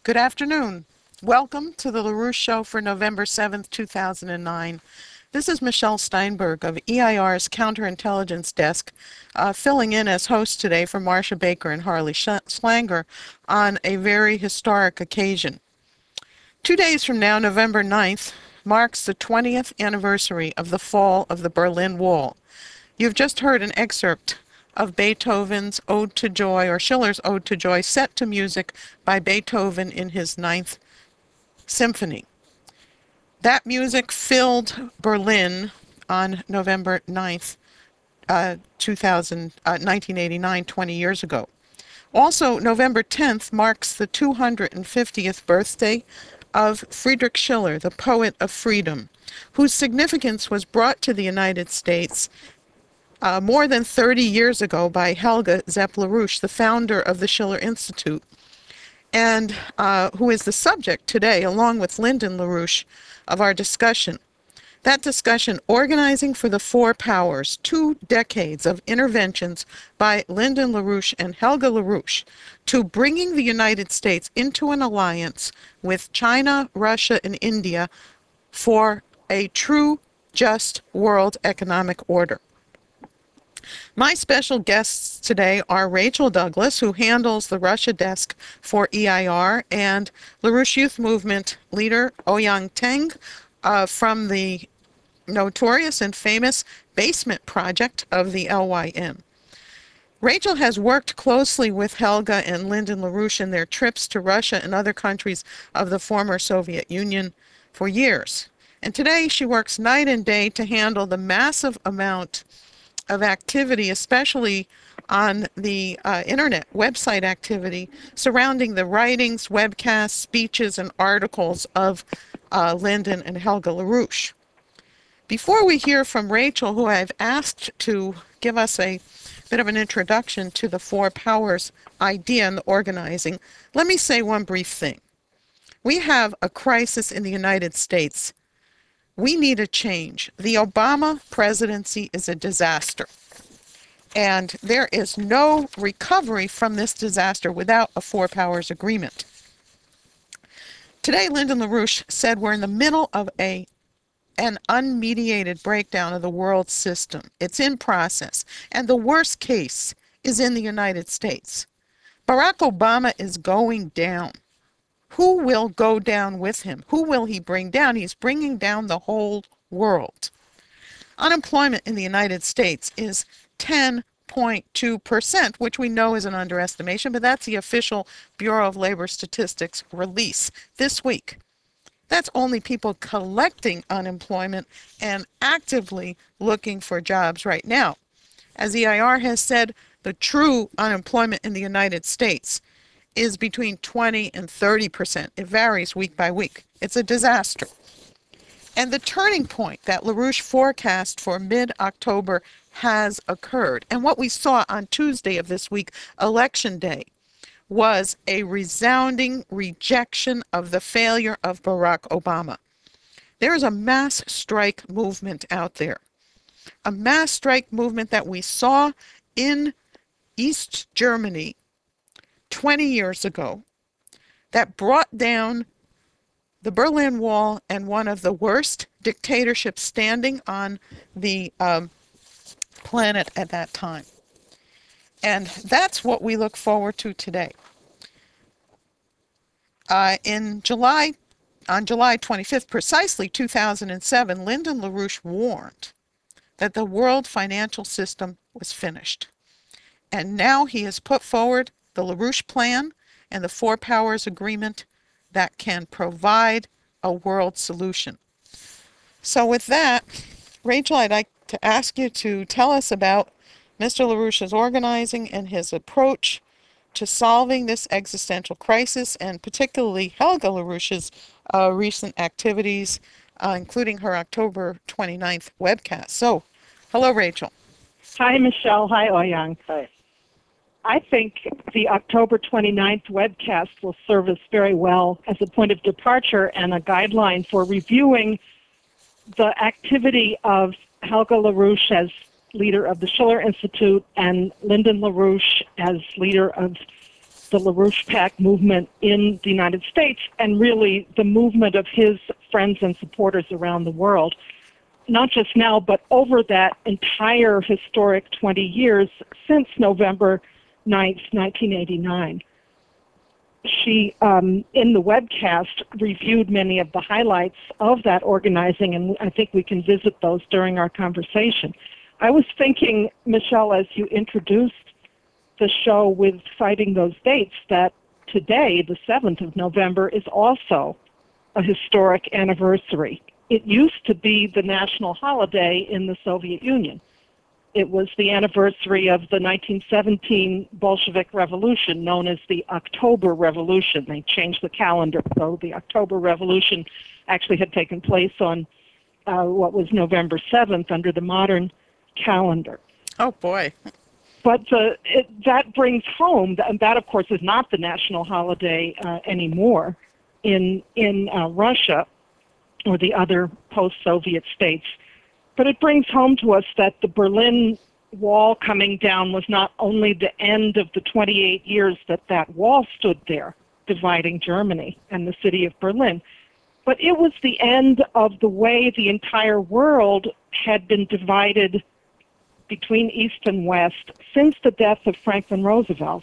Good afternoon. Welcome to the LaRouche Show for November 7th, 2009. This is Michelle Steinberg of EIR's Counterintelligence Desk, filling in as host today for Marcia Baker and Harley Schlanger on a very historic occasion. 2 days from now, November 9th, marks the 20th anniversary of the fall of the Berlin Wall. You've just heard an excerpt of Beethoven's Ode to Joy, or Schiller's Ode to Joy, set to music by Beethoven in his Ninth Symphony. That music filled Berlin on November 9th, 1989, 20 years ago. Also, November 10th marks the 250th birthday of Friedrich Schiller, the poet of freedom, whose significance was brought to the United States more than 30 years ago by Helga Zepp LaRouche, the founder of the Schiller Institute, and who is the subject today, along with Lyndon LaRouche, of our discussion. That discussion, Organizing for the Four Powers, 2 decades of interventions by Lyndon LaRouche and Helga LaRouche to bringing the United States into an alliance with China, Russia, and India for a true, just world economic order. My special guests today are Rachel Douglas, who handles the Russia desk for EIR, and LaRouche Youth Movement leader Ouyang Teng from the notorious and famous Basement Project of the LYM. Rachel has worked closely with Helga and Lyndon LaRouche in their trips to Russia and other countries of the former Soviet Union for years. And today she works night and day to handle the massive amount of activity, especially on the internet website activity surrounding the writings, webcasts, speeches, and articles of Lyndon and Helga LaRouche. Before we hear from Rachel, who I've asked to give us a bit of an introduction to the Four Powers idea and the organizing, let me say one brief thing. We have a crisis in the United States. We need a change. The Obama presidency is a disaster. And there is no recovery from this disaster without a Four Powers agreement. Today, Lyndon LaRouche said we're in the middle of an unmediated breakdown of the world system. It's in process. And the worst case is in the United States. Barack Obama is going down. Who will go down with him? Who will he bring down? He's bringing down the whole world. Unemployment in the United States is 10.2%, which we know is an underestimation, but that's the official Bureau of Labor Statistics release this week. That's only people collecting unemployment and actively looking for jobs right now. As EIR has said, the true unemployment in the United States is between 20 and 30%. It varies week by week. It's a disaster. And the turning point that LaRouche forecast for mid-October has occurred. And what we saw on Tuesday of this week, Election Day, was a resounding rejection of the failure of Barack Obama. There is a mass strike movement out there. A mass strike movement that we saw in East Germany 20 years ago that brought down the Berlin Wall and one of the worst dictatorships standing on the planet at that time. And that's what we look forward to today. On July 25th, precisely 2007, Lyndon LaRouche warned that the world financial system was finished. And now he has put forward the LaRouche Plan and the Four Powers Agreement that can provide a world solution. So with that, Rachel, I'd like to ask you to tell us about Mr. LaRouche's organizing and his approach to solving this existential crisis, and particularly Helga LaRouche's recent activities, including her October 29th webcast. So, hello, Rachel. Hi, Michelle. Hi, Ouyang. Hi. I think the October 29th webcast will serve us very well as a point of departure and a guideline for reviewing the activity of Helga LaRouche as leader of the Schiller Institute and Lyndon LaRouche as leader of the LaRouche PAC movement in the United States and really the movement of his friends and supporters around the world, not just now, but over that entire historic 20 years since November 9th, 1989. She, in the webcast, reviewed many of the highlights of that organizing, and I think we can visit those during our conversation. I was thinking, Michelle, as you introduced the show with citing those dates, that today, the 7th of November, is also a historic anniversary. It used to be the national holiday in the Soviet Union. It was the anniversary of the 1917 Bolshevik Revolution, known as the October Revolution. They changed the calendar, so the October Revolution actually had taken place on what was November 7th under the modern calendar. Oh, boy. But that brings home, and that, of course, is not the national holiday anymore in Russia or the other post-Soviet states. But it brings home to us that the Berlin Wall coming down was not only the end of the 28 years that that wall stood there, dividing Germany and the city of Berlin, but it was the end of the way the entire world had been divided between East and West since the death of Franklin Roosevelt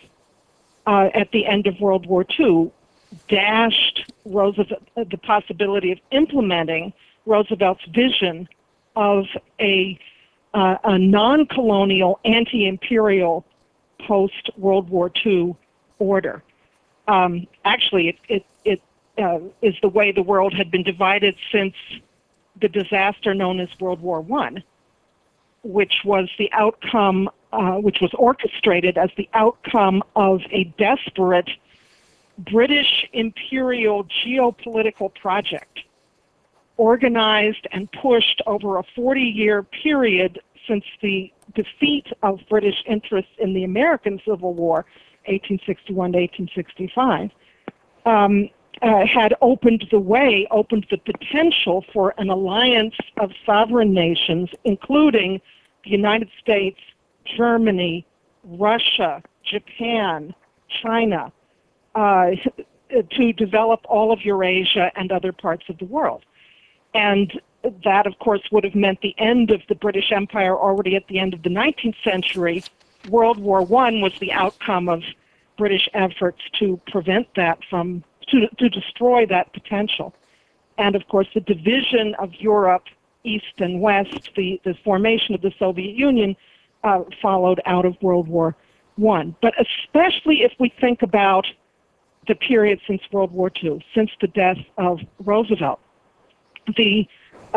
at the end of World War II, dashed Roosevelt, the possibility of implementing Roosevelt's vision of a non-colonial, anti-imperial post-World War II order. Actually, it is the way the world had been divided since the disaster known as World War I, which was the outcome, which was orchestrated as the outcome of a desperate British imperial geopolitical project, organized and pushed over a 40-year period since the defeat of British interests in the American Civil War, 1861 to 1865, had opened the way, opened the potential for an alliance of sovereign nations, including the United States, Germany, Russia, Japan, China, to develop all of Eurasia and other parts of the world. And that, of course, would have meant the end of the British Empire already at the end of the 19th century. World War I was the outcome of British efforts to prevent that from, to destroy that potential. And, of course, the division of Europe, East and West, the formation of the Soviet Union, followed out of World War I. But especially if we think about the period since World War II, since the death of Roosevelt. The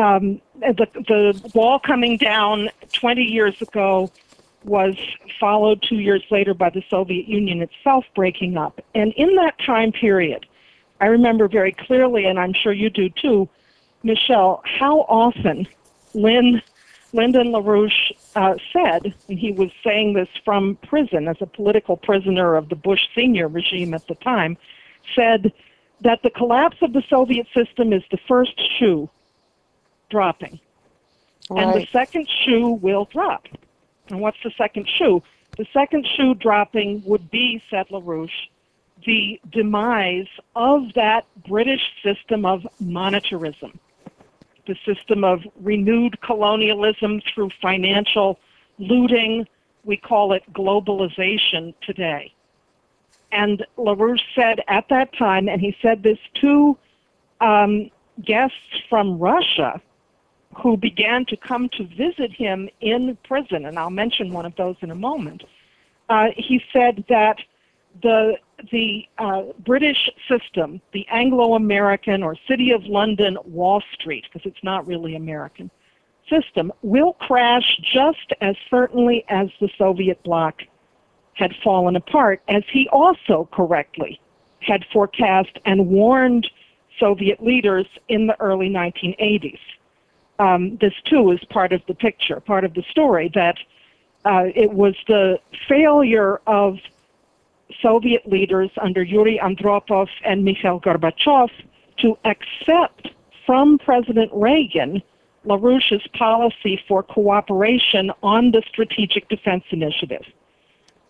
wall coming down 20 years ago was followed 2 years later by the Soviet Union itself breaking up. And in that time period, I remember very clearly, and I'm sure you do too, Michelle, how often Lyndon LaRouche said, and he was saying this from prison as a political prisoner of the Bush Sr. regime at the time, said that the collapse of the Soviet system is the first shoe dropping. Right. And the second shoe will drop. And what's the second shoe? The second shoe dropping would be, said LaRouche, the demise of that British system of monetarism, the system of renewed colonialism through financial looting. We call it globalization today. And LaRouche said at that time, and he said this to guests from Russia who began to come to visit him in prison, and I'll mention one of those in a moment. He said that the British system, the Anglo-American or City of London Wall Street, because it's not really American, system will crash just as certainly as the Soviet bloc had fallen apart, as he also correctly had forecast and warned Soviet leaders in the early 1980s. This, too, is part of the picture, part of the story, that it was the failure of Soviet leaders under Yuri Andropov and Mikhail Gorbachev to accept from President Reagan LaRouche's policy for cooperation on the Strategic Defense Initiative.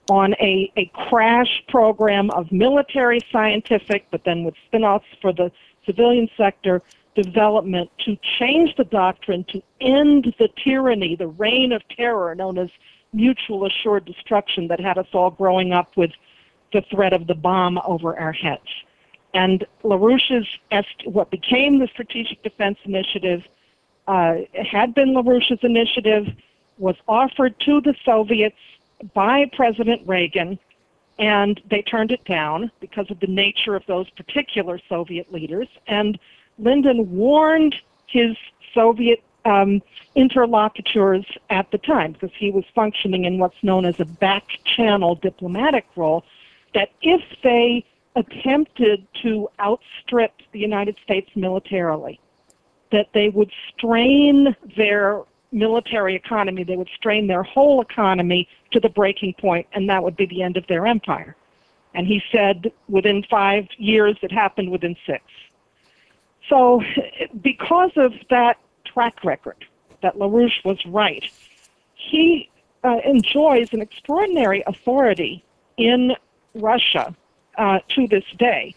on a crash program of military, scientific, but then with spin-offs for the civilian sector development to change the doctrine, to end the tyranny, the reign of terror known as mutual assured destruction that had us all growing up with the threat of the bomb over our heads. And LaRouche's, what became the Strategic Defense Initiative, had been LaRouche's initiative, was offered to the Soviets by President Reagan, and they turned it down because of the nature of those particular Soviet leaders. And Lyndon warned his Soviet interlocutors at the time, because he was functioning in what's known as a back-channel diplomatic role, that if they attempted to outstrip the United States militarily, that they would strain their military economy, they would strain their whole economy to the breaking point, and that would be the end of their empire. And he said within 5 years, it happened within 6. So because of that track record, that LaRouche was right, he enjoys an extraordinary authority in Russia to this day,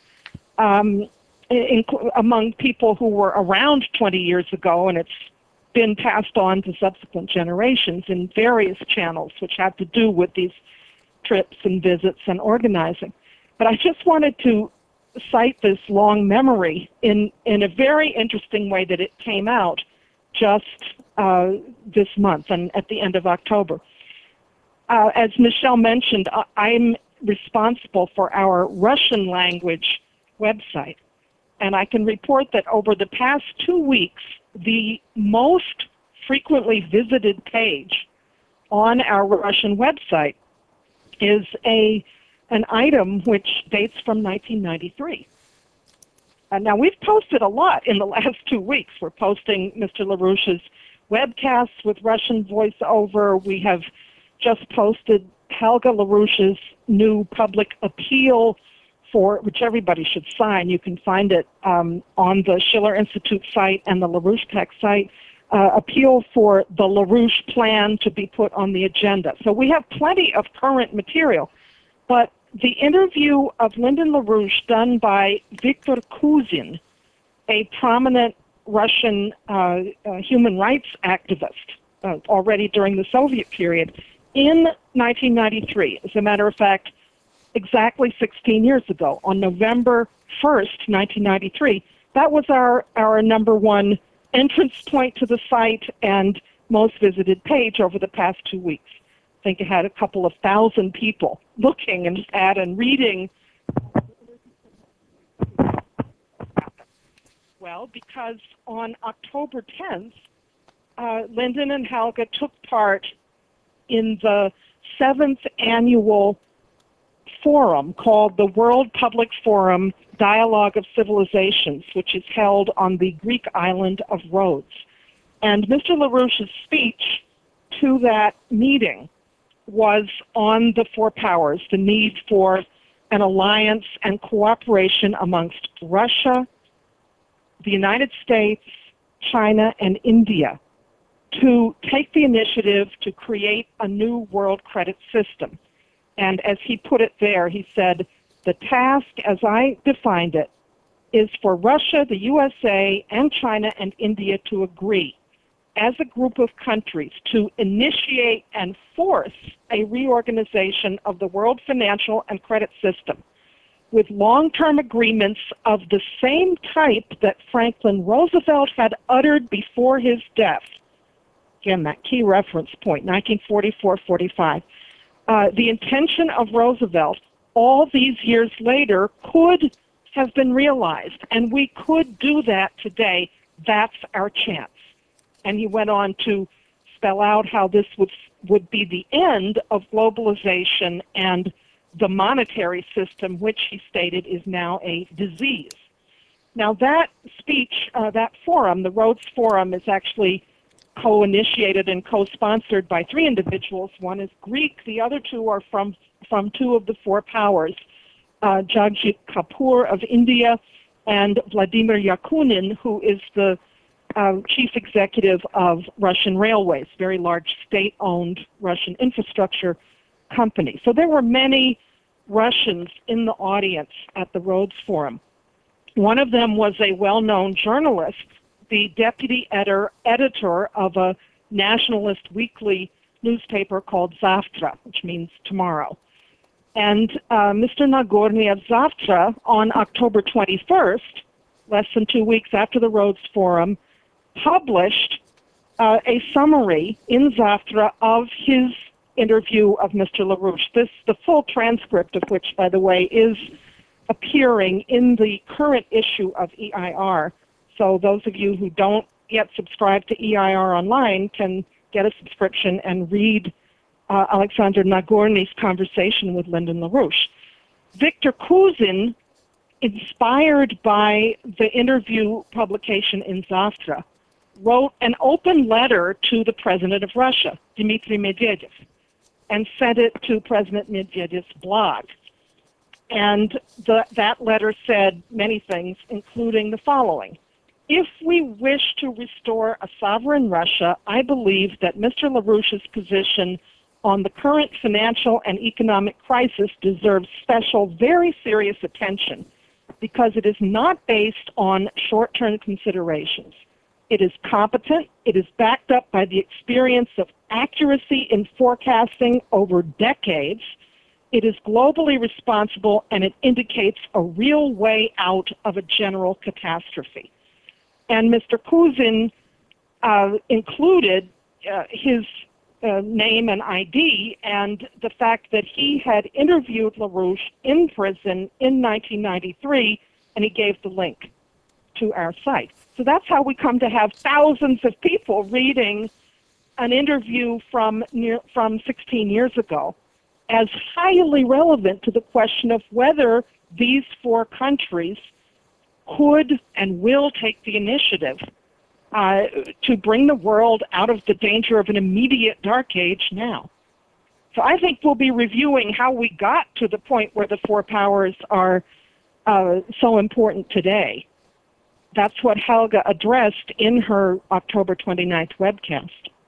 among people who were around 20 years ago, and it's been passed on to subsequent generations in various channels which have to do with these trips and visits and organizing. But I just wanted to cite this long memory in a very interesting way that it came out just this month and at the end of October. As Michelle mentioned, I'm responsible for our Russian language website. And I can report that over the past 2 weeks, the most frequently visited page on our Russian website is an item which dates from 1993. Now, we've posted a lot in the last 2 weeks. We're posting Mr. LaRouche's webcasts with Russian voiceover. We have just posted Helga LaRouche's new public appeal, for which everybody should sign. You can find it on the Schiller Institute site and the LaRouche Tech site. Appeal for the LaRouche plan to be put on the agenda. So we have plenty of current material. But the interview of Lyndon LaRouche done by Viktor Kuzin, a prominent Russian human rights activist already during the Soviet period, in 1993, as a matter of fact, exactly 16 years ago, on November 1st, 1993, that was our #1 entrance point to the site and most visited page over the past 2 weeks. I think it had a couple of thousand people looking at and reading. Well, because on October 10th, Lyndon and Helga took part in the 7th annual forum called the World Public Forum Dialogue of Civilizations, which is held on the Greek island of Rhodes. And Mr. LaRouche's speech to that meeting was on the four powers, the need for an alliance and cooperation amongst Russia, the United States, China, and India to take the initiative to create a new world credit system. And as he put it there, he said, the task, as I defined it, is for Russia, the USA, and China and India to agree as a group of countries to initiate and force a reorganization of the world financial and credit system with long-term agreements of the same type that Franklin Roosevelt had uttered before his death. Again, that key reference point, 1944-45. The intention of Roosevelt all these years later could have been realized, and we could do that today. That's our chance. And he went on to spell out how this would be the end of globalization and the monetary system, which he stated is now a disease. Now that speech, that forum, the Rhodes Forum, is actually co-initiated and co-sponsored by 3 individuals. One is Greek, the other 2 are from 2 of the 4 powers, Jagjit Kapoor of India and Vladimir Yakunin, who is the chief executive of Russian Railways, very large state-owned Russian infrastructure company. So there were many Russians in the audience at the Rhodes Forum. One of them was a well-known journalist, the deputy editor of a nationalist weekly newspaper called Zavtra, which means tomorrow. And Mr. Nagorny of Zavtra, on October 21st, less than 2 weeks after the Rhodes Forum, published a summary in Zavtra of his interview of Mr. LaRouche. The full transcript of which, by the way, is appearing in the current issue of EIR. So those of you who don't yet subscribe to EIR online can get a subscription and read Alexander Nagorny's conversation with Lyndon LaRouche. Victor Kuzin, inspired by the interview publication in Zavtra, wrote an open letter to the president of Russia, Dmitry Medvedev, and sent it to President Medvedev's blog. And that letter said many things, including the following. If we wish to restore a sovereign Russia, I believe that Mr. LaRouche's position on the current financial and economic crisis deserves special, very serious attention because it is not based on short-term considerations. It is competent, it is backed up by the experience of accuracy in forecasting over decades, it is globally responsible, and it indicates a real way out of a general catastrophe. And Mr. Kuzin included his name and ID and the fact that he had interviewed LaRouche in prison in 1993, and he gave the link to our site. So that's how we come to have thousands of people reading an interview from 16 years ago as highly relevant to the question of whether these four countries could and will take the initiative to bring the world out of the danger of an immediate dark age now. So I think we'll be reviewing how we got to the point where the four powers are so important today. That's what Helga addressed in her October 29th webcast.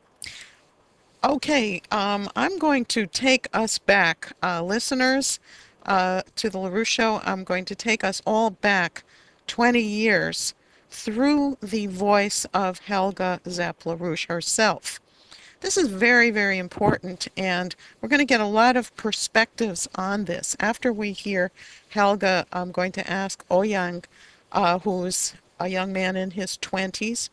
Okay, I'm going to take us back, listeners, to the LaRouche Show. I'm going to take us all back 20 years through the voice of Helga Zepp LaRouche herself. This is very, very important, and we're going to get a lot of perspectives on this. After we hear Helga, I'm going to ask Oyang, who's a young man in his 20s,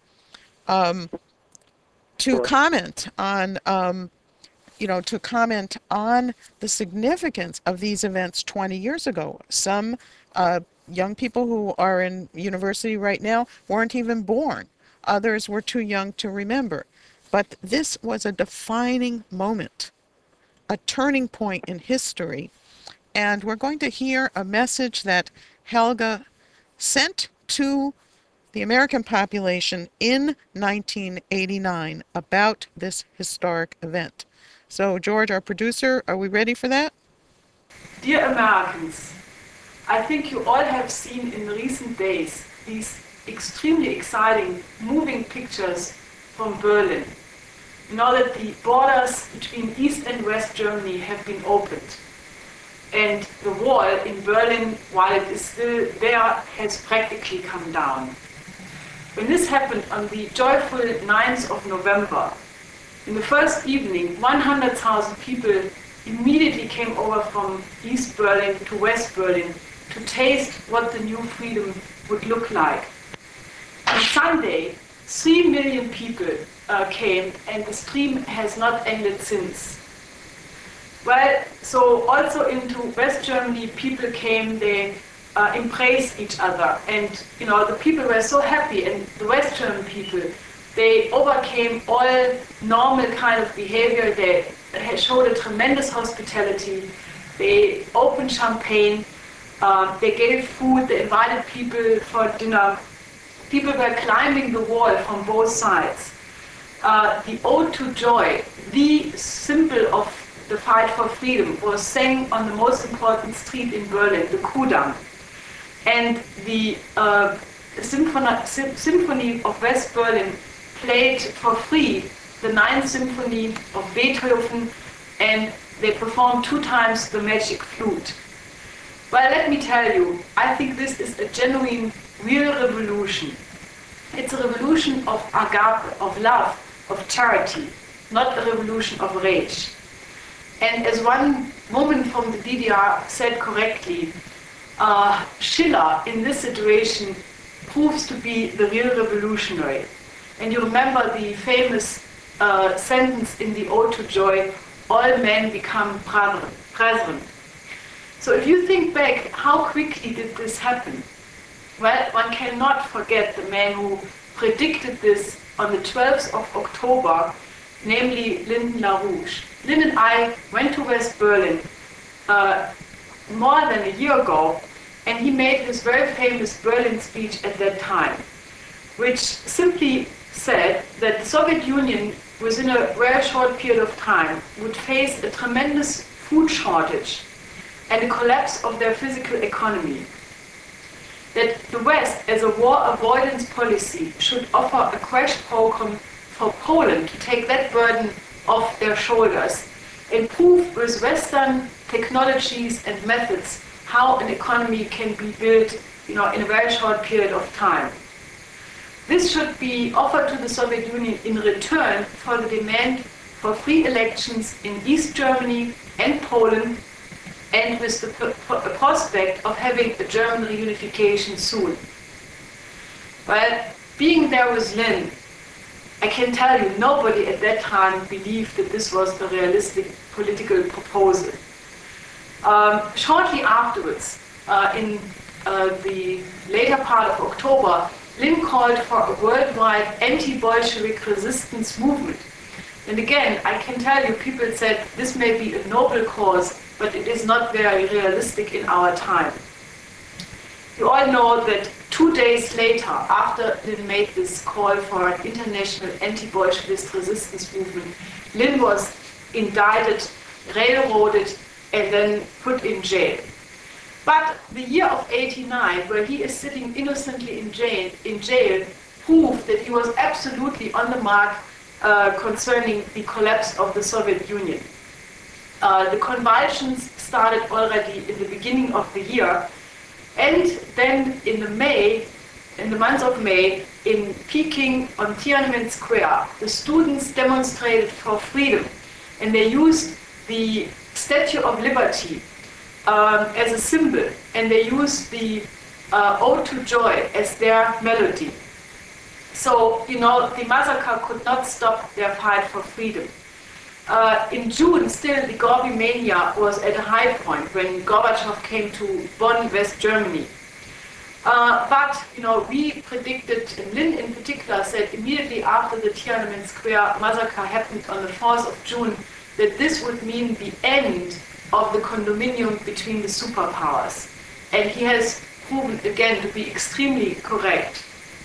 to comment on, to comment on the significance of these events 20 years ago. Some young people who are in university right now weren't even born. Others were too young to remember. But this was a defining moment, a turning point in history. And we're going to hear a message that Helga sent to the American population in 1989 about this historic event. So, George, our producer, are we ready for that? Dear Americans, I think you all have seen in recent days these extremely exciting, moving pictures from Berlin. You know that the borders between East and West Germany have been opened. And the wall in Berlin, while it is still there, has practically come down. When this happened on the joyful 9th of November, in the first evening, 100,000 people immediately came over from East Berlin to West Berlin to taste what the new freedom would look like. On Sunday, 3 million people came, and the stream has not ended since. Well, so also into West Germany, people came, they embraced each other, and the people were so happy, and the West German people, they overcame all normal kind of behavior. They showed a tremendous hospitality. They opened champagne, they gave food, they invited people for dinner. People were climbing the wall from both sides. The Ode to Joy, the symbol of the fight for freedom, was sang on the most important street in Berlin, the Kudamm. And the Symphony of West Berlin played for free the 9th Symphony of Beethoven, and they performed 2 times the magic flute. Well, let me tell you, I think this is a genuine, real revolution. It's a revolution of agape, of love, of charity, not a revolution of rage. And as one woman from the DDR said correctly, Schiller in this situation proves to be the real revolutionary. And you remember the famous sentence in the Ode to Joy, all men become brethren. So if you think back, how quickly did this happen? Well, one cannot forget the man who predicted this on the 12th of October, namely Lyndon LaRouche. Lynn and I went to West Berlin more than a year ago, and he made his very famous Berlin speech at that time, which simply said that the Soviet Union, within a very short period of time, would face a tremendous food shortage and a collapse of their physical economy. That the West, as a war avoidance policy, should offer a crash program for Poland to take that burden off their shoulders and prove with Western technologies and methods how an economy can be built, in a very short period of time. This should be offered to the Soviet Union in return for the demand for free elections in East Germany and Poland, and with the prospect of having a German reunification soon. Well, being there with Lynn, I can tell you, nobody at that time believed that this was a realistic political proposal. Shortly afterwards, in the later part of October, Lynn called for a worldwide anti-Bolshevik resistance movement. And again, I can tell you, people said this may be a noble cause, but it is not very realistic in our time. You all know that 2 days later, after Lynn made this call for an international anti-Bolshevist resistance movement, Lynn was indicted, railroaded, and then put in jail. But the year of '89, where he is sitting innocently in jail, proved that he was absolutely on the mark concerning the collapse of the Soviet Union. The convulsions started already in the beginning of the year, and then in the month of May, in Peking on Tiananmen Square, the students demonstrated for freedom, and they used the Statue of Liberty as a symbol, and they used the Ode to Joy as their melody. So, the massacre could not stop their fight for freedom. In June, still, the Gorby mania was at a high point when Gorbachev came to Bonn, West Germany. But we predicted, and Lynn in particular said immediately after the Tiananmen Square massacre happened on the 4th of June, that this would mean the end of the condominium between the superpowers. And he has proven again to be extremely correct.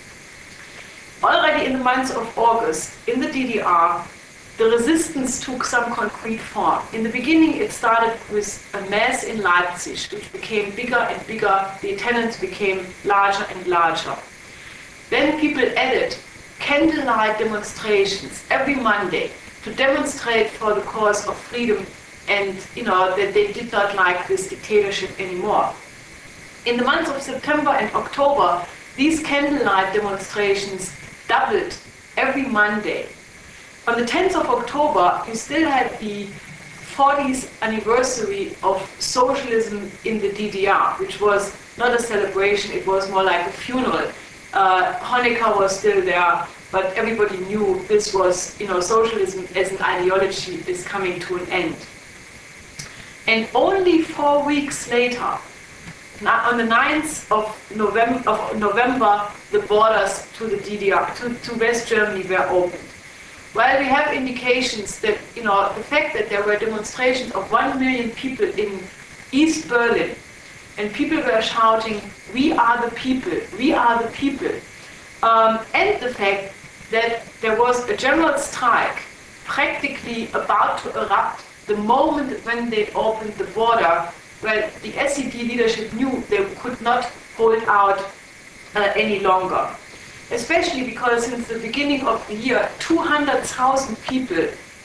Already in the month of August, in the DDR, the resistance took some concrete form. In the beginning, it started with a mass in Leipzig, which became bigger and bigger. The attendance became larger and larger. Then people added candlelight demonstrations every Monday to demonstrate for the cause of freedom and that they did not like this dictatorship anymore. In the months of September and October, these candlelight demonstrations doubled every Monday. On the 10th of October, you still had the 40th anniversary of socialism in the DDR, which was not a celebration, it was more like a funeral. Honecker was still there, but everybody knew this was, socialism as an ideology is coming to an end. And only 4 weeks later, on the 9th of November, the borders to the DDR, to West Germany were opened. Well, we have indications that, the fact that there were demonstrations of 1 million people in East Berlin, and people were shouting, "We are the people, we are the people," and the fact that there was a general strike practically about to erupt the moment when they opened the border. Well, the SED leadership knew they could not hold out any longer. Especially because since the beginning of the year, 200,000 people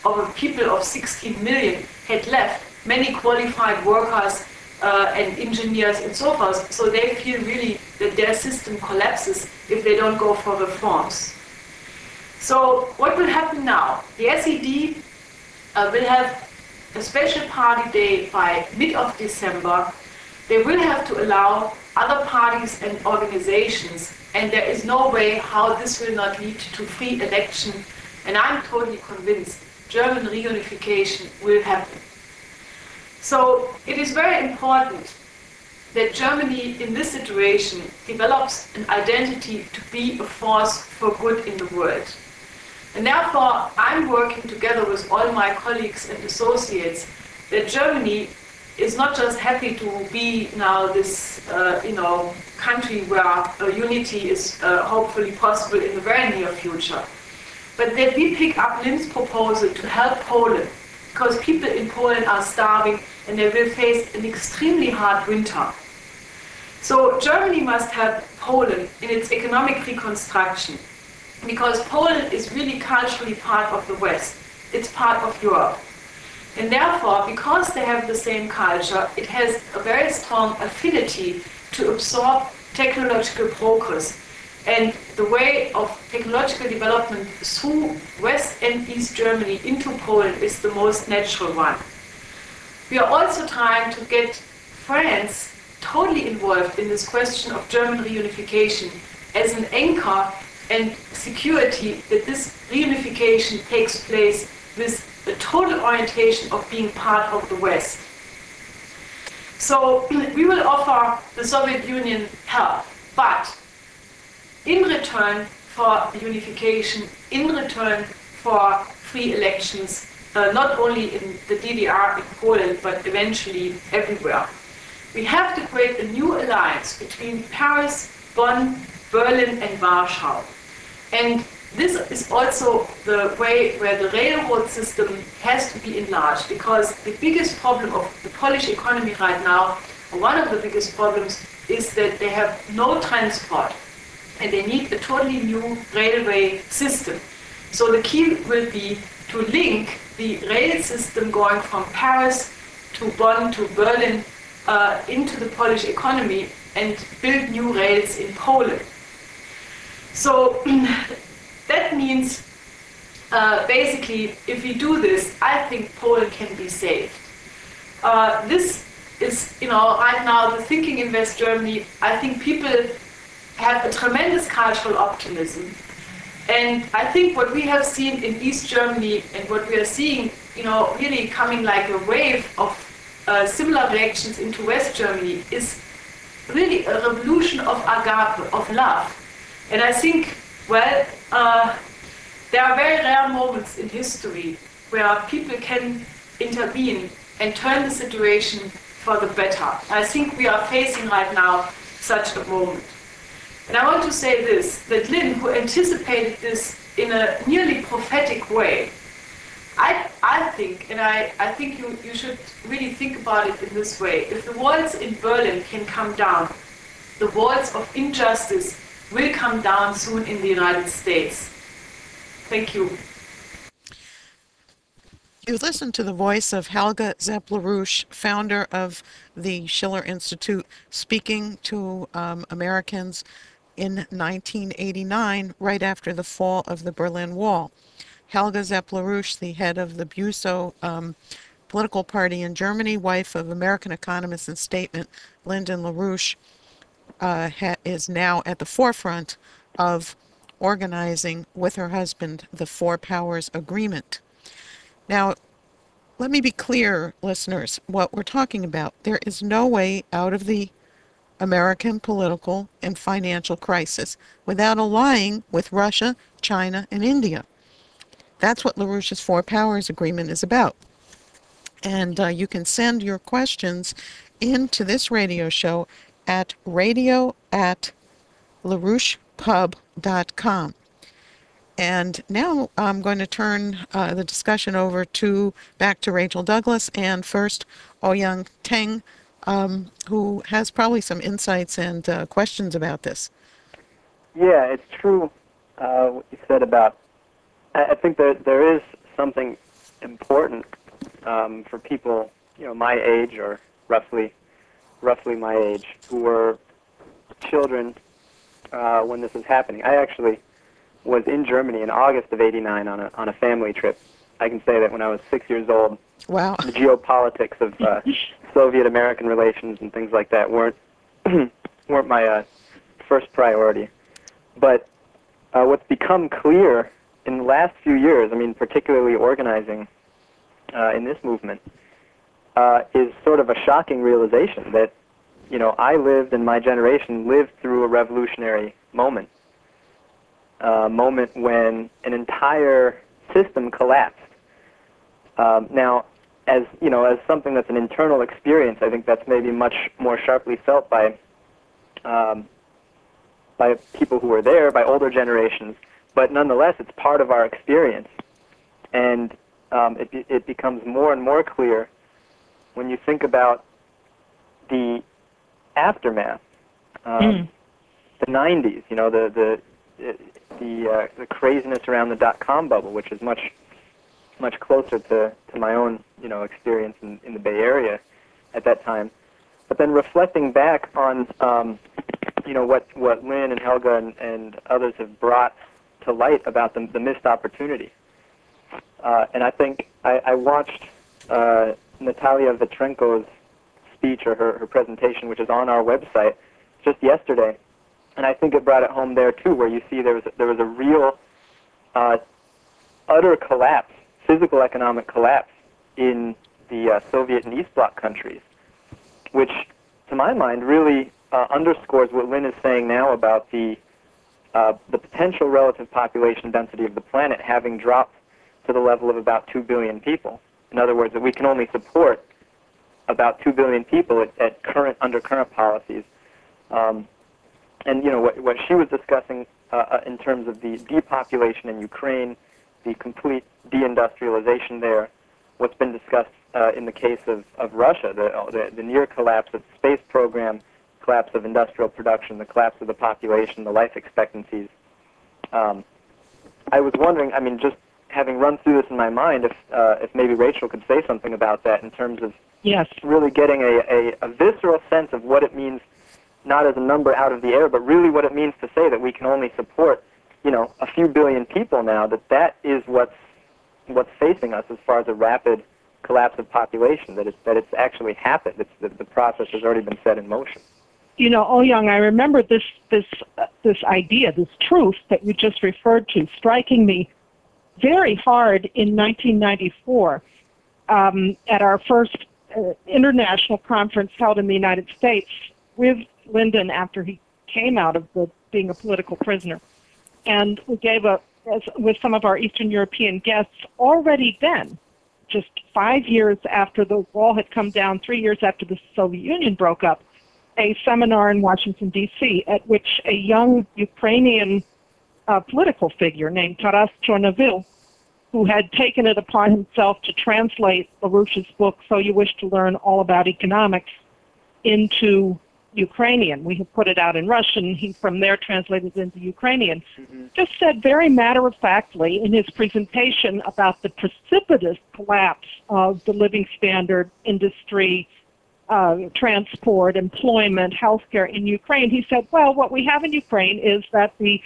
of a people of 16 million had left many qualified workers and engineers and so forth. So they feel really that their system collapses if they don't go for reforms. So what will happen now? The SED will have a special party day by mid of December. They will have to allow other parties and organizations, and there is no way how this will not lead to free election. And I'm totally convinced German reunification will happen. So it is very important that Germany in this situation develops an identity to be a force for good in the world. And therefore, I'm working together with all my colleagues and associates that Germany is not just happy to be now this, country where unity is hopefully possible in the very near future, but that we pick up Lin's proposal to help Poland, because people in Poland are starving and they will face an extremely hard winter. So Germany must help Poland in its economic reconstruction, because Poland is really culturally part of the West. It's part of Europe. And therefore, because they have the same culture, it has a very strong affinity to absorb technological progress. And the way of technological development through West and East Germany into Poland is the most natural one. We are also trying to get France totally involved in this question of German reunification as an anchor and security that this reunification takes place with a total orientation of being part of the West. So we will offer the Soviet Union help, but in return for the unification, in return for free elections, not only in the DDR, in Poland, but eventually everywhere. We have to create a new alliance between Paris, Bonn, Berlin, and Warsaw. And this is also the way where the railroad system has to be enlarged, because the biggest problem of the Polish economy right now, or one of the biggest problems, is that they have no transport and they need a totally new railway system. So the key will be to link the rail system going from Paris to Bonn to Berlin into the Polish economy and build new rails in Poland. So that means basically, if we do this, I think Poland can be saved. This is, right now the thinking in West Germany. I think people have a tremendous cultural optimism. And I think what we have seen in East Germany and what we are seeing, really coming like a wave of similar reactions into West Germany is really a revolution of agape, of love. And I think, well, there are very rare moments in history where people can intervene and turn the situation for the better. I think we are facing right now such a moment. And I want to say this, that Lin, who anticipated this in a nearly prophetic way, I think, and I think you should really think about it in this way, if the walls in Berlin can come down, the walls of injustice will come down soon in the United States. Thank you. You listened to the voice of Helga Zepp-LaRouche, founder of the Schiller Institute, speaking to Americans in 1989, right after the fall of the Berlin Wall. Helga Zepp-LaRouche, the head of the Busow political party in Germany, wife of American economist and statesman Lyndon LaRouche, is now at the forefront of organizing with her husband the Four Powers Agreement. Now, let me be clear, listeners, what we're talking about. There is no way out of the American political and financial crisis without allying with Russia, China, and India. That's what LaRouche's Four Powers Agreement is about. And you can send your questions into this radio show at radio@larouchepub.com. And now I'm going to turn the discussion over back to Rachel Douglas, and first Ouyang Teng, who has probably some insights and questions about this. Yeah, it's true what you said about, I think that there is something important for people, my age or roughly my age, who were children when this was happening. I actually was in Germany in August of '89 on a family trip. I can say that when I was 6 years old, Wow. the geopolitics of Soviet-American relations and things like that weren't my first priority. But what's become clear in the last few years, I mean, particularly organizing in this movement, is sort of a shocking realization that, I lived and my generation lived through a revolutionary moment. A moment when an entire system collapsed. Now, as something that's an internal experience, I think that's maybe much more sharply felt by people who were there, by older generations. But nonetheless, it's part of our experience, and it becomes more and more clear when you think about the aftermath, the '90s. The craziness around the .com bubble, which is much closer to my own experience in the Bay Area at that time. But then reflecting back on what Lynn and Helga and others have brought to light about the missed opportunity. And I think I watched Natalia Vitrenko's speech or her presentation, which is on our website, just yesterday. And I think it brought it home there too, where you see there was a real utter collapse, physical economic collapse in the Soviet and East Bloc countries, which, to my mind, really underscores what Lynn is saying now about the potential relative population density of the planet having dropped to the level of about 2 billion people. In other words, that we can only support about 2 billion people under current policies. And what she was discussing in terms of the depopulation in Ukraine, the complete deindustrialization there, what's been discussed in the case of Russia, the near collapse of the space program, collapse of industrial production, the collapse of the population, the life expectancies. I was wondering, I mean, just having run through this in my mind, if maybe Rachel could say something about that in terms of really getting a visceral sense of what it means, not as a number out of the air, but really what it means to say that we can only support, a few billion people now, that is what's facing us as far as a rapid collapse of population, that it's actually happened. The process has already been set in motion. Young, I remember this idea, this truth that you just referred to, striking me very hard in 1994 at our first international conference held in the United States with Lyndon after he came out of being a political prisoner. And we gave with some of our Eastern European guests already then, just 5 years after the wall had come down, 3 years after the Soviet Union broke up, a seminar in Washington, D.C., at which a young Ukrainian political figure named Taras Chornovil, who had taken it upon himself to translate LaRouche's book, So You Wish to Learn All About Economics, into Ukrainian. We had put it out in Russian. He from there translated it into Ukrainian. Just said very matter-of-factly in his presentation about the precipitous collapse of the living standard, industry, transport, employment, healthcare in Ukraine. He said, well, what we have in Ukraine is that the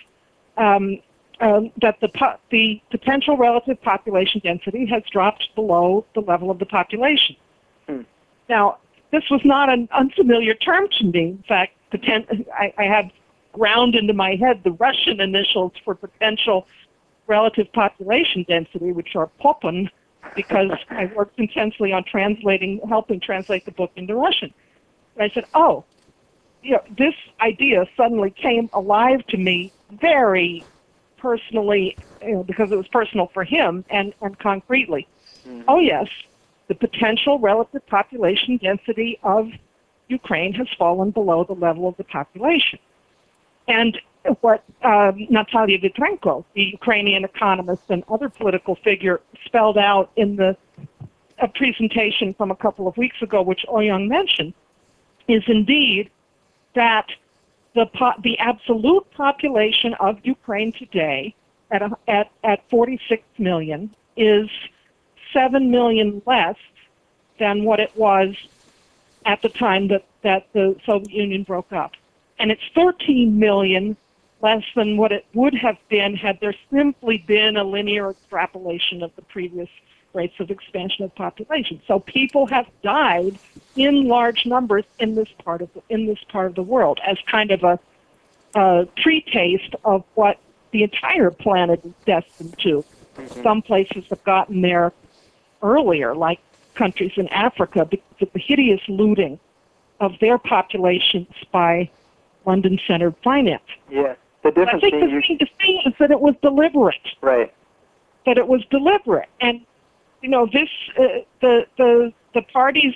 potential relative population density has dropped below the level of the population. Now, this was not an unfamiliar term to me. In fact, I had ground into my head the Russian initials for potential relative population density, which are POPUN, because I worked intensely on helping translate the book into Russian. And I said, this idea suddenly came alive to me very personally, because it was personal for him and concretely. Oh, yes. The potential relative population density of Ukraine has fallen below the level of the population. And what Natalia Vitrenko, the Ukrainian economist and other political figure, spelled out in a presentation from a couple of weeks ago, which Ouyang mentioned, is indeed that the absolute population of Ukraine today at 46 million is 7 million less than what it was at the time that the Soviet Union broke up. And it's 13 million less than what it would have been had there simply been a linear extrapolation of the previous rates of expansion of population. So people have died in large numbers in this part of the world as kind of a pre-taste of what the entire planet is destined to. Some places have gotten there earlier, like countries in Africa, because of the hideous looting of their populations by London-centered finance. Yeah. The difference I think the thing to see is that it was deliberate. Right. That it was deliberate, and this the parties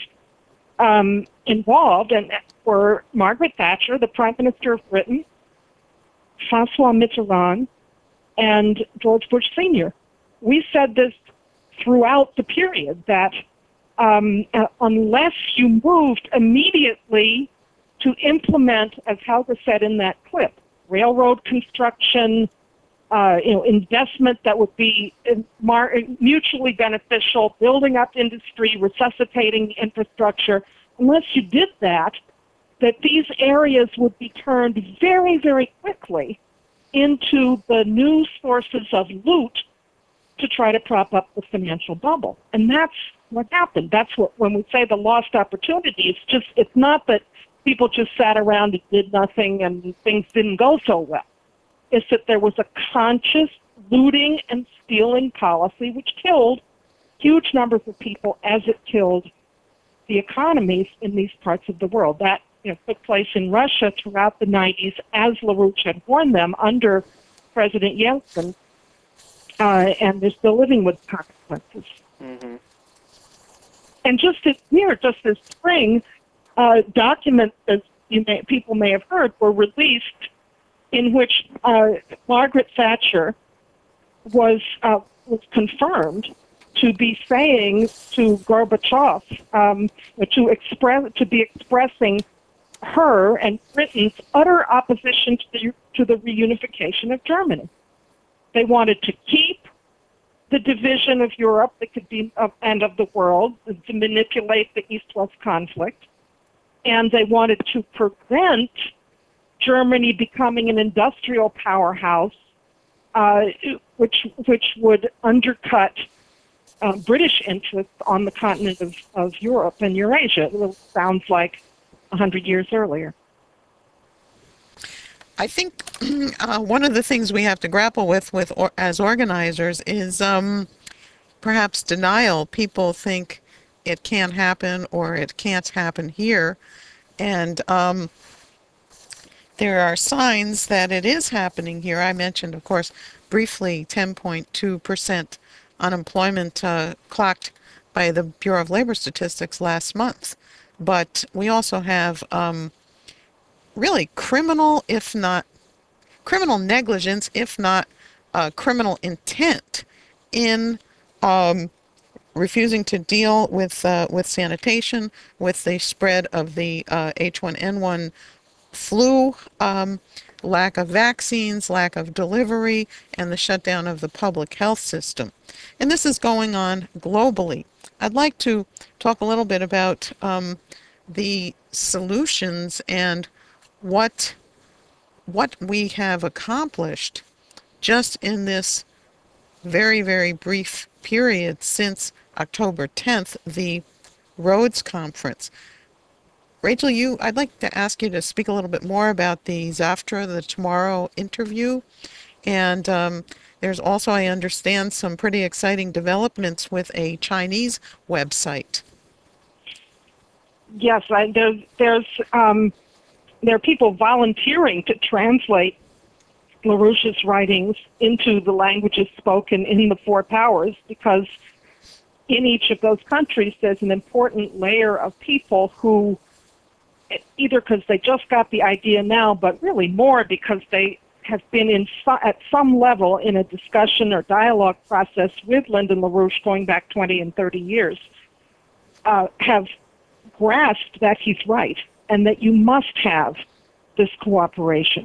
involved and were Margaret Thatcher, the Prime Minister of Britain, François Mitterrand, and George Bush Sr. We said this throughout the period that unless you moved immediately to implement, as Helga said in that clip, railroad construction, investment that would be mutually beneficial, building up industry, resuscitating infrastructure, unless you did that these areas would be turned very, very quickly into the new sources of loot to try to prop up the financial bubble. And that's what happened. That's what, when we say the lost opportunity, it's not that people just sat around and did nothing and things didn't go so well. It's that there was a conscious looting and stealing policy which killed huge numbers of people as it killed the economies in these parts of the world. That took place in Russia throughout the 90s, as LaRouche had warned them under President Yeltsin, and they're still living with consequences. Mm-hmm. And just this spring, documents, as people may have heard, were released in which Margaret Thatcher was confirmed to be saying to Gorbachev, to be expressing her and Britain's utter opposition to the reunification of Germany. They wanted to keep the division of Europe that could be and of the world, to manipulate the East-West conflict, and they wanted to prevent Germany becoming an industrial powerhouse, which would undercut British interests on the continent of Europe and Eurasia. It sounds like 100 years earlier. I think one of the things we have to grapple with as organizers is perhaps denial. People think it can't happen or it can't happen here, and there are signs that it is happening here. I mentioned, of course, briefly 10.2% unemployment clocked by the Bureau of Labor Statistics last month. But we also have really criminal negligence, if not criminal intent, in refusing to deal with sanitation, with the spread of the H1N1 flu, lack of vaccines, lack of delivery, and the shutdown of the public health system. And this is going on globally. I'd like to talk a little bit about the solutions and what we have accomplished just in this very, very brief period since October 10th, the Rhodes Conference. Rachel, I'd like to ask you to speak a little bit more about the Zaftra, the Tomorrow interview. And there's also, I understand, some pretty exciting developments with a Chinese website. Yes, there are people volunteering to translate LaRouche's writings into the languages spoken in the four powers, because in each of those countries there's an important layer of people who, either because they just got the idea now, but really more because they have been at some level in a discussion or dialogue process with Lyndon LaRouche going back 20 and 30 years, have grasped that he's right and that you must have this cooperation.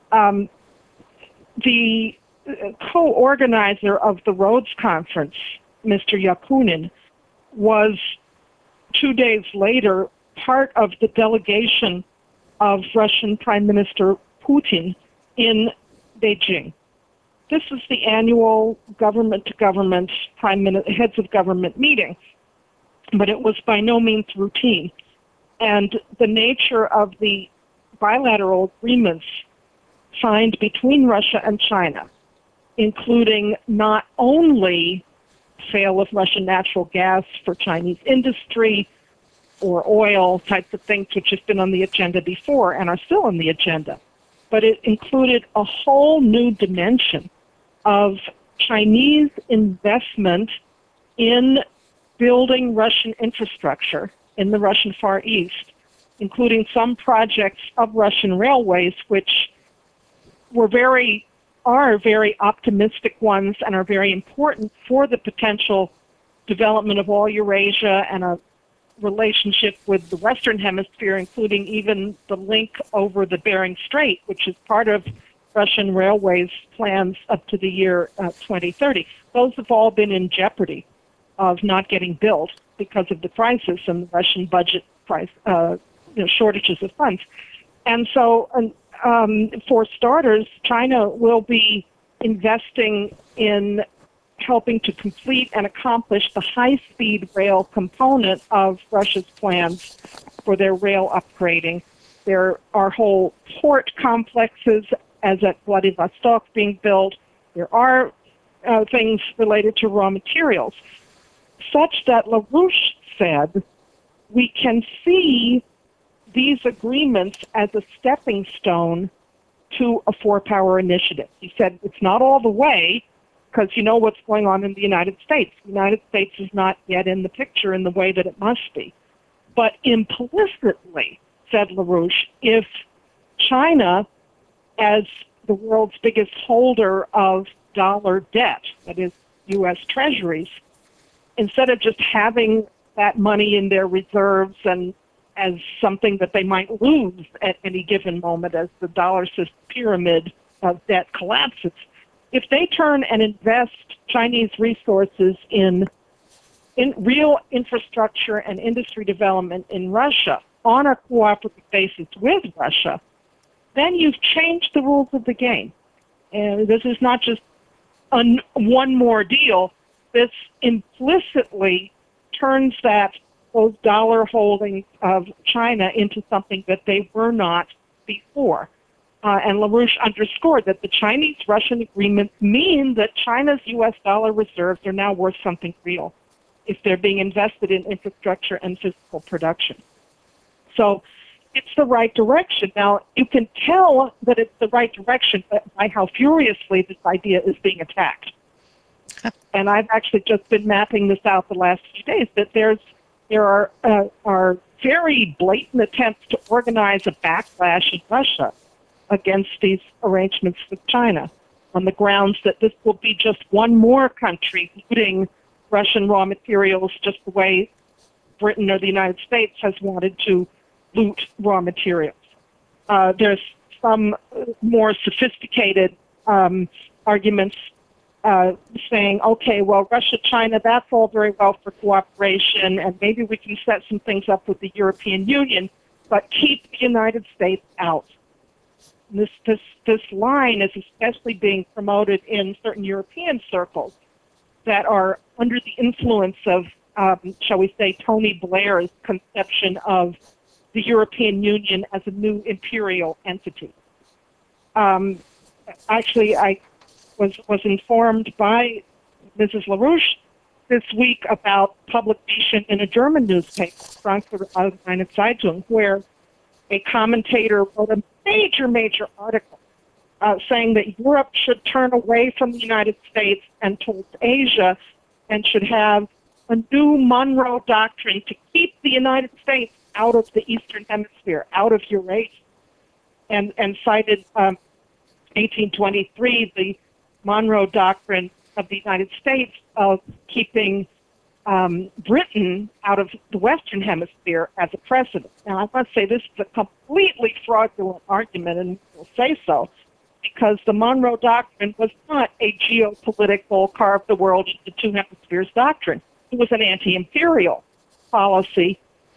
The co-organizer of the Rhodes Conference, Mr. Yakunin, was 2 days later part of the delegation of Russian Prime Minister Putin in Beijing. This is the annual government-to-government heads of government meeting, but it was by no means routine. And the nature of the bilateral agreements signed between Russia and China, including not only sale of Russian natural gas for Chinese industry or oil types of things, which have been on the agenda before and are still on the agenda, but it included a whole new dimension of Chinese investment in building Russian infrastructure in the Russian Far East, including some projects of Russian railways, which are very optimistic ones and are very important for the potential development of all Eurasia and a relationship with the Western Hemisphere, including even the link over the Bering Strait, which is part of Russian railways plans up to the year 2030. Those have all been in jeopardy of not getting built because of the crisis and the Russian budget shortages of funds. And so, for starters, China will be investing in helping to complete and accomplish the high-speed rail component of Russia's plans for their rail upgrading. There are whole port complexes, as at Vladivostok, being built. There are things related to raw materials, such that LaRouche said, we can see these agreements as a stepping stone to a four-power initiative. He said it's not all the way, because you know what's going on in the United States. The United States is not yet in the picture in the way that it must be. But implicitly, said LaRouche, if China, as the world's biggest holder of dollar debt, that is U.S. treasuries, instead of just having that money in their reserves and as something that they might lose at any given moment as the dollar system pyramid of debt collapses, if they turn and invest Chinese resources in real infrastructure and industry development in Russia on a cooperative basis with Russia, then you've changed the rules of the game. And this is not just one more deal. This implicitly turns those dollar holdings of China into something that they were not before. And LaRouche underscored that the Chinese-Russian agreements mean that China's U.S. dollar reserves are now worth something real if they're being invested in infrastructure and physical production. So it's the right direction. Now, you can tell that it's the right direction by how furiously this idea is being attacked. And I've actually just been mapping this out the last few days, that there are very blatant attempts to organize a backlash in Russia against these arrangements with China on the grounds that this will be just one more country looting Russian raw materials just the way Britain or the United States has wanted to loot raw materials. There's some more sophisticated arguments saying, okay, well, Russia, China, that's all very well for cooperation, and maybe we can set some things up with the European Union, but keep the United States out. This line is especially being promoted in certain European circles that are under the influence of, shall we say, Tony Blair's conception of the European Union as a new imperial entity. Actually, I was informed by Mrs. LaRouche this week about publication in a German newspaper, Frankfurter Allgemeine Zeitung, where a commentator wrote a major article saying that Europe should turn away from the United States and towards Asia and should have a new Monroe Doctrine to keep the United States out of the Eastern Hemisphere, out of Eurasia, and cited 1823, the Monroe Doctrine of the United States of keeping Britain out of the Western Hemisphere as a precedent. Now, I must say this is a completely fraudulent argument, and we'll say so, because the Monroe Doctrine was not a geopolitical carve the world into two hemispheres doctrine. It was an anti-imperial policy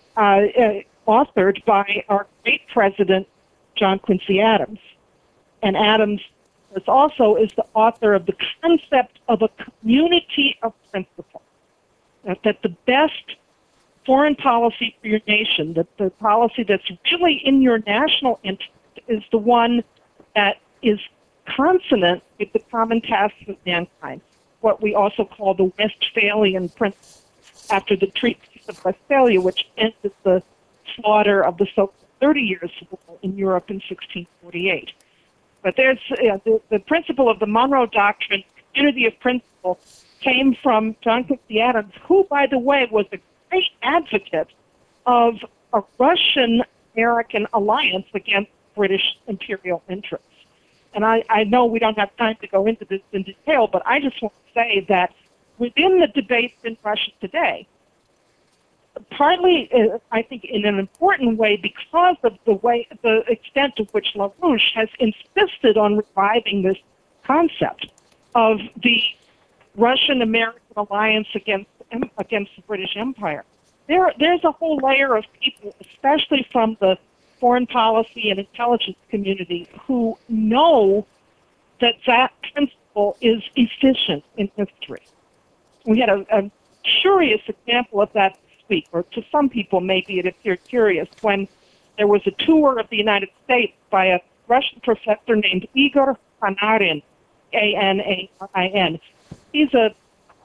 authored by our great president, John Quincy Adams. And Adams is the author of the concept of a community of principle, that the best foreign policy for your nation, that the policy that's really in your national interest is the one that is consonant with the common tasks of mankind, what we also call the Westphalian principle, after the Treaties of Westphalia, which ended the slaughter of the so-called 30 Years' War in Europe in 1648. But there's the principle of the Monroe Doctrine, community of principle, came from John Quincy Adams, who, by the way, was a great advocate of a Russian-American alliance against British imperial interests. And I know we don't have time to go into this in detail, but I just want to say that within the debates in Russia today, partly, I think, in an important way, because of the extent to which LaRouche has insisted on reviving this concept of the Russian-American alliance against the British Empire. There's a whole layer of people, especially from the foreign policy and intelligence community, who know that that principle is efficient in history. We had a curious example of that this week, or to some people maybe it appeared curious, when there was a tour of the United States by a Russian professor named Igor Panarin, A-N-A-R-I-N. He's a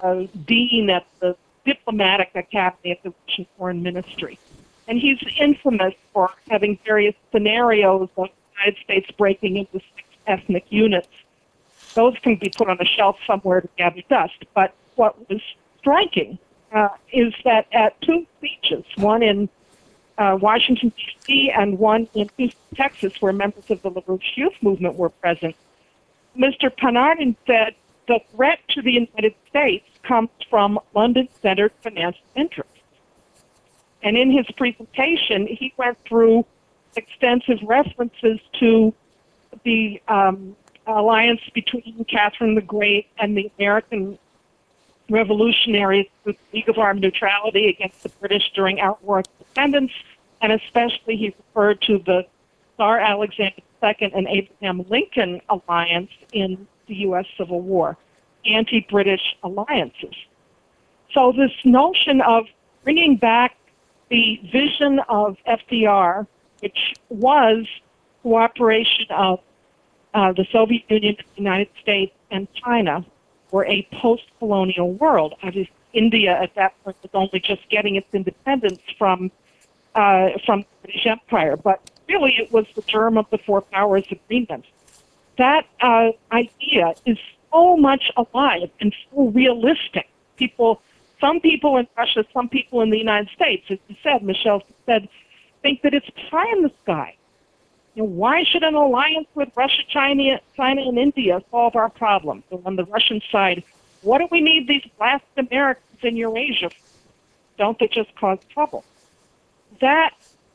dean at the Diplomatic Academy of the Russian Foreign Ministry. And he's infamous for having various scenarios of the United States breaking into 6 ethnic units. Those can be put on a shelf somewhere to gather dust. But what was striking is that at 2 speeches, one in Washington, D.C., and one in Houston, Texas, where members of the LaRouche Youth Movement were present, Mr. Panarin said the threat to the United States comes from London-centered financial interests. And in his presentation, he went through extensive references to the alliance between Catherine the Great and the American revolutionaries with the League of Armed Neutrality against the British during our War of Independence, and especially he referred to the Tsar Alexander II and Abraham Lincoln alliance in the U.S. Civil War, anti-British alliances. So this notion of bringing back the vision of FDR, which was cooperation of the Soviet Union, the United States, and China for a post-colonial world. Obviously, India at that point was only just getting its independence from the British Empire, but really it was the germ of the Four Powers Agreement. That idea is so much alive and so realistic. Some people in Russia, some people in the United States, as you said, Michelle said, think that it's pie in the sky. You know, why should an alliance with Russia, China, and India solve our problems? So on the Russian side, what do we need these last Americans in Eurasia for? Don't they just cause trouble? That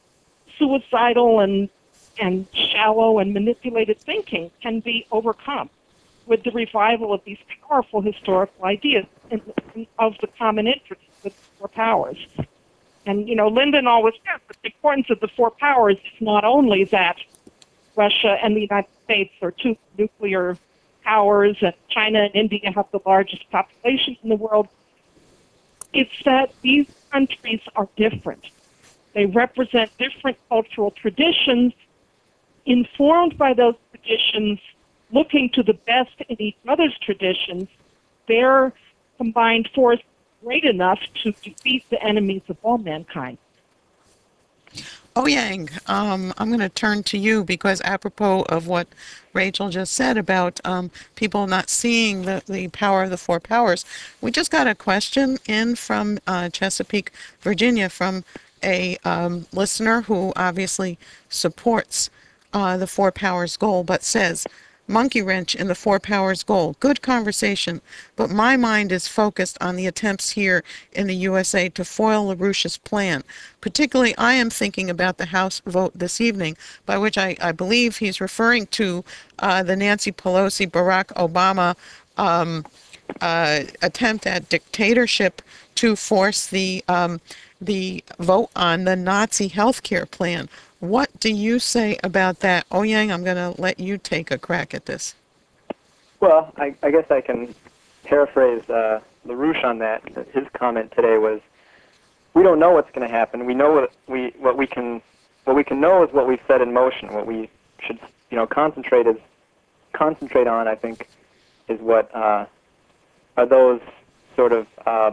suicidal and shallow and manipulated thinking can be overcome with the revival of these powerful historical ideas of the common interest with the four powers. And, you know, Lyndon always says that the importance of the four powers is not only that Russia and the United States are two nuclear powers and China and India have the largest populations in the world. It's that these countries are different. They represent different cultural traditions, informed by those traditions, looking to the best in each other's traditions. Their combined force is great enough to defeat the enemies of all mankind. Ouyang, I'm going to turn to you because apropos of what Rachel just said about people not seeing the power of the four powers, we just got a question in from Chesapeake, Virginia, from a listener who obviously supports the four powers goal, but says, monkey wrench in the Four Powers goal. Good conversation, but my mind is focused on the attempts here in the USA to foil LaRouche's plan. Particularly, I am thinking about the House vote this evening, by which I believe he's referring to the Nancy Pelosi, Barack Obama attempt at dictatorship to force the vote on the Nazi healthcare plan. What do you say about that? Yang, I'm going to let you take a crack at this. Well, I guess I can paraphrase LaRouche on that. His comment today was, "We don't know what's going to happen. We know what we can know is what we've set in motion. What we should concentrate on. I think is what are those sort of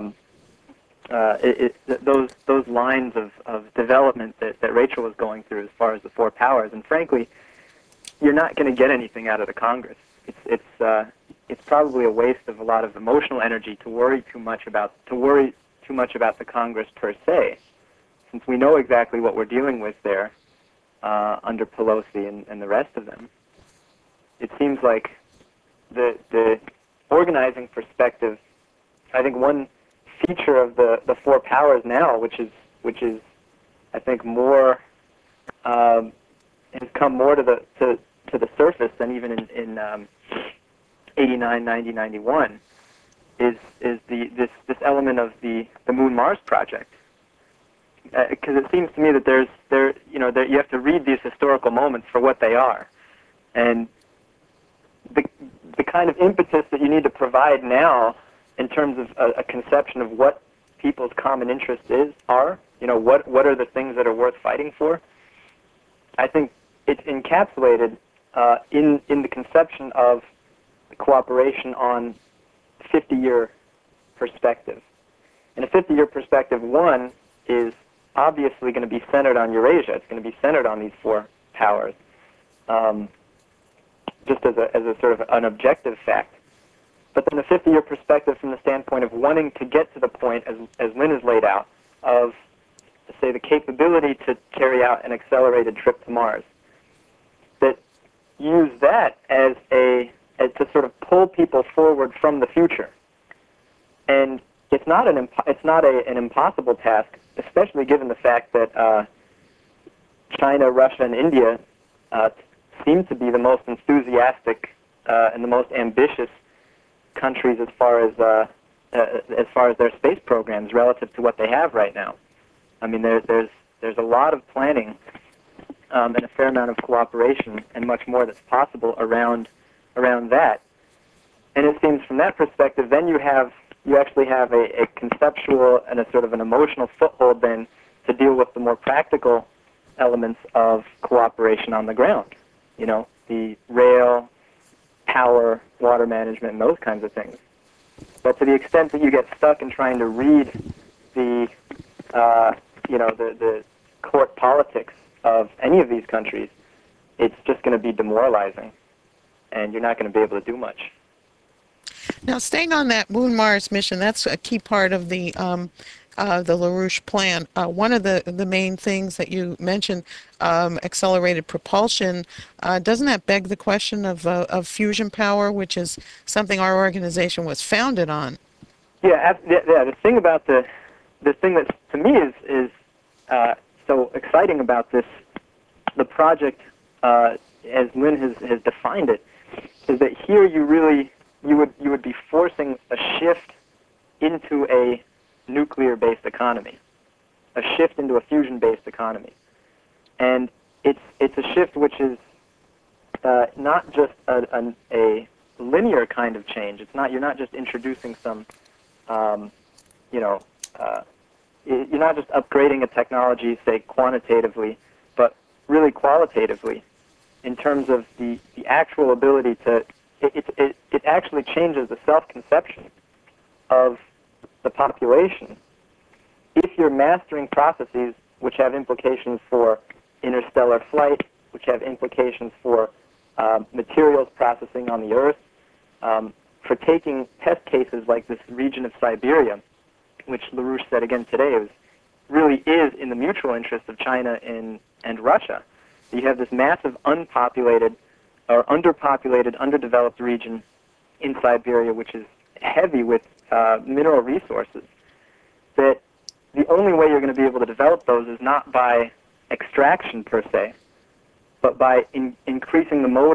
those lines of development that Rachel was going through as far as the Four Powers. And frankly, you're not going to get anything out of the Congress. It's probably a waste of a lot of emotional energy to worry too much about the Congress per se, since we know exactly what we're dealing with there under Pelosi and the rest of them. It seems like the organizing perspective, I think one feature of the Four Powers now, which is I think more has come more to the surface than even in 89, 90, 91, is this element of the Moon Mars project. Because it seems to me that you have to read these historical moments for what they are, and the kind of impetus that you need to provide now in terms of a conception of what people's common interests are, what are the things that are worth fighting for. I think it's encapsulated in the conception of cooperation on 50-year perspective. In a 50-year perspective, one is obviously going to be centered on Eurasia. It's going to be centered on these four powers, just as a sort of an objective fact. But then a 50-year perspective from the standpoint of wanting to get to the point, as Lynn has laid out, of, say, the capability to carry out an accelerated trip to Mars, that use that as to sort of pull people forward from the future. And it's not an impossible task, especially given the fact that China, Russia, and India seem to be the most enthusiastic and the most ambitious countries as far as their space programs relative to what they have right now. I mean, there's a lot of planning and a fair amount of cooperation and much more that's possible around that. And it seems from that perspective, then you actually have a conceptual and a sort of an emotional foothold then to deal with the more practical elements of cooperation on the ground. The rail, power, water management, and those kinds of things. But to the extent that you get stuck in trying to read the court politics of any of these countries, it's just going to be demoralizing, and you're not going to be able to do much. Now, staying on that Moon Mars mission, that's a key part of the LaRouche plan. One of the main things that you mentioned, accelerated propulsion, doesn't that beg the question of fusion power, which is something our organization was founded on? Yeah. The thing about the thing that to me is so exciting about the project, as Lynn has defined it, is that here you would be forcing a shift into a nuclear-based economy, a shift into a fusion-based economy, and it's a shift which is not just a linear kind of change. You're not just introducing some, you're not just upgrading a technology, say quantitatively, but really qualitatively, in terms of the actual ability to. It actually changes the self-conception of the population if you're mastering processes which have implications for interstellar flight, which have implications for materials processing on the Earth, for taking test cases like this region of Siberia, which LaRouche said again today really is in the mutual interest of China and Russia. You have this massive unpopulated or underpopulated, underdeveloped region in Siberia, which is heavy with mineral resources, that the only way you're going to be able to develop those is not by extraction per se, but by increasing the mode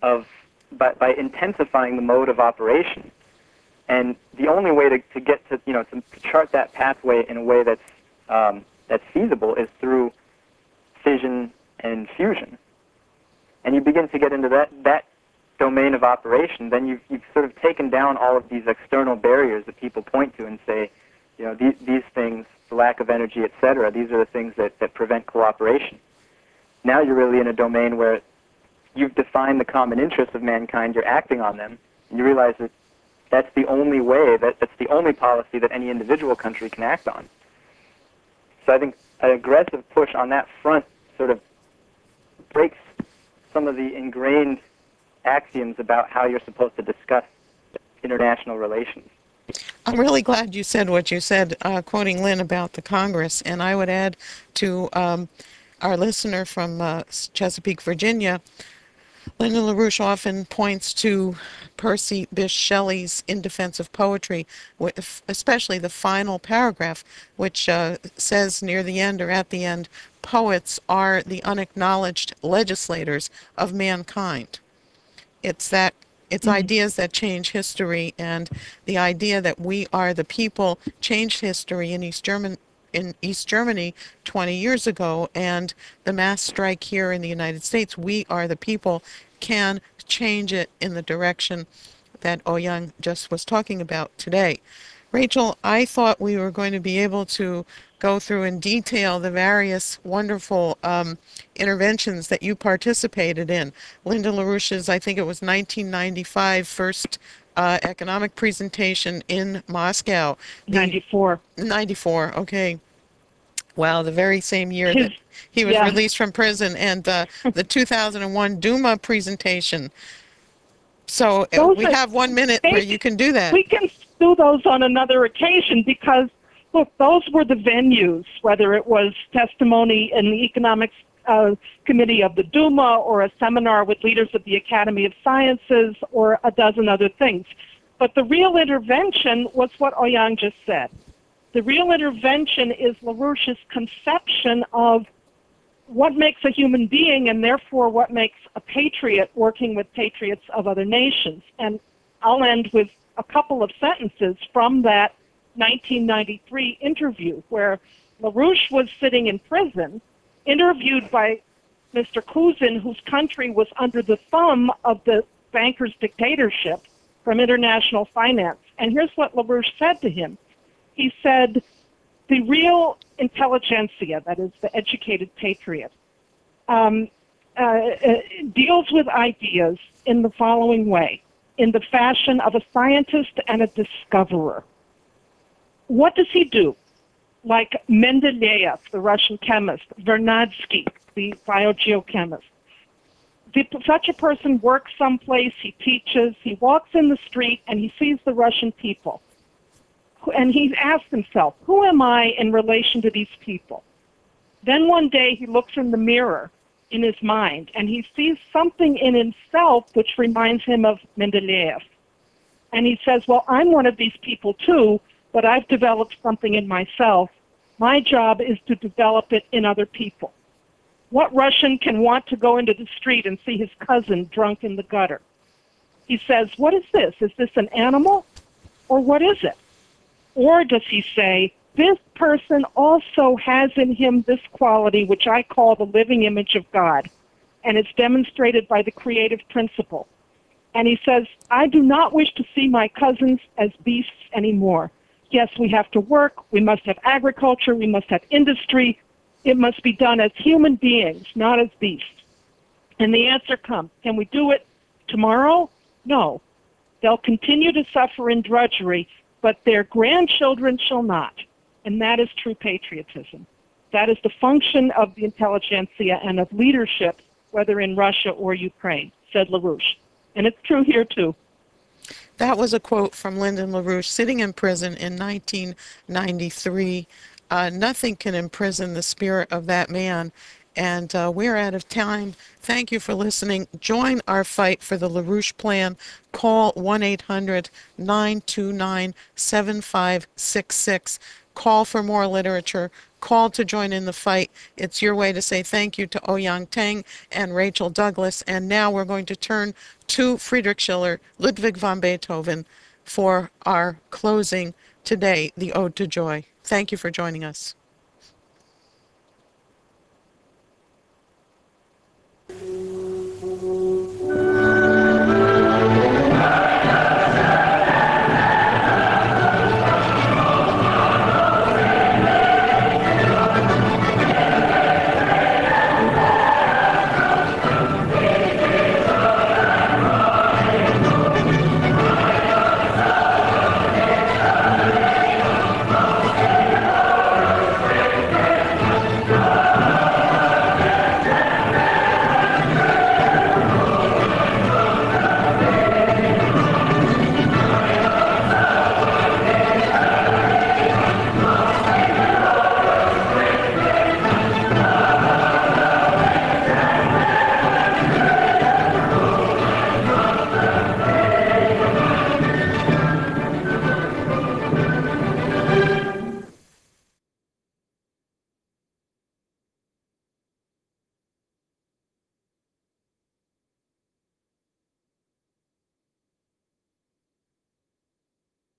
by intensifying the mode of operation. And the only way to get to, to chart that pathway in a way that's feasible is through fission and fusion. And you begin to get into that domain of operation, then you've sort of taken down all of these external barriers that people point to and say, these things, the lack of energy, etc., these are the things that prevent cooperation. Now you're really in a domain where you've defined the common interests of mankind, you're acting on them, and you realize that that's the only way, that's the only policy that any individual country can act on. So I think an aggressive push on that front sort of breaks some of the ingrained axioms about how you're supposed to discuss international relations. I'm really glad you said what you said, quoting Lynn about the Congress. And I would add to our listener from Chesapeake, Virginia, Lyndon LaRouche often points to Percy Bysshe Shelley's In Defense of Poetry, especially the final paragraph, which says near the end or at the end, poets are the unacknowledged legislators of mankind. It's ideas that change history, and the idea that we are the people changed history in East Germany 20 years ago, and the mass strike here in the United States, we are the people, can change it in the direction that Ouyang just was talking about today. Rachel, I thought we were going to be able to go through in detail the various wonderful interventions that you participated in. Lyndon LaRouche's, I think it was 1995, first economic presentation in Moscow. 94. 94, okay. Wow, the very same year that he was released from prison, and the 2001 Duma presentation. So we have 1 minute where you can do that. We can do those on another occasion because, look, those were the venues, whether it was testimony in the Economics Committee of the Duma or a seminar with leaders of the Academy of Sciences or a dozen other things. But the real intervention was what Ouyang just said. The real intervention is LaRouche's conception of what makes a human being and therefore what makes a patriot working with patriots of other nations. And I'll end with a couple of sentences from that 1993 interview where LaRouche was sitting in prison, interviewed by Mr. Kuzin, whose country was under the thumb of the banker's dictatorship from international finance. And here's what LaRouche said to him. He said, the real intelligentsia, that is the educated patriot, deals with ideas in the following way, in the fashion of a scientist and a discoverer. What does he do? Like Mendeleev, the Russian chemist, Vernadsky, the biogeochemist. Such a person works someplace, he teaches, he walks in the street, and he sees the Russian people. And he asks himself, who am I in relation to these people? Then one day he looks in the mirror in his mind, and he sees something in himself which reminds him of Mendeleev. And he says, well, I'm one of these people too, but I've developed something in myself. My job is to develop it in other people. What Russian can want to go into the street and see his cousin drunk in the gutter? He says, what is this? Is this an animal? Or what is it? Or does he say, this person also has in him this quality which I call the living image of God, and it's demonstrated by the creative principle. And he says, I do not wish to see my cousins as beasts anymore. Yes, we have to work, we must have agriculture, we must have industry. It must be done as human beings, not as beasts. And the answer comes, can we do it tomorrow? No. They'll continue to suffer in drudgery, but their grandchildren shall not. And that is true patriotism. That is the function of the intelligentsia and of leadership, whether in Russia or Ukraine, said LaRouche. And it's true here too. That was a quote from Lyndon LaRouche sitting in prison in 1993. Nothing can imprison the spirit of that man. And we're out of time. Thank you for listening. Join our fight for the LaRouche Plan. Call 1-800-929-7566. Call for more literature. Call to join in the fight. It's your way to say thank you to Ouyang Teng and Rachel Douglas. And now we're going to turn to Friedrich Schiller, Ludwig van Beethoven, for our closing today, the Ode to Joy. Thank you for joining us.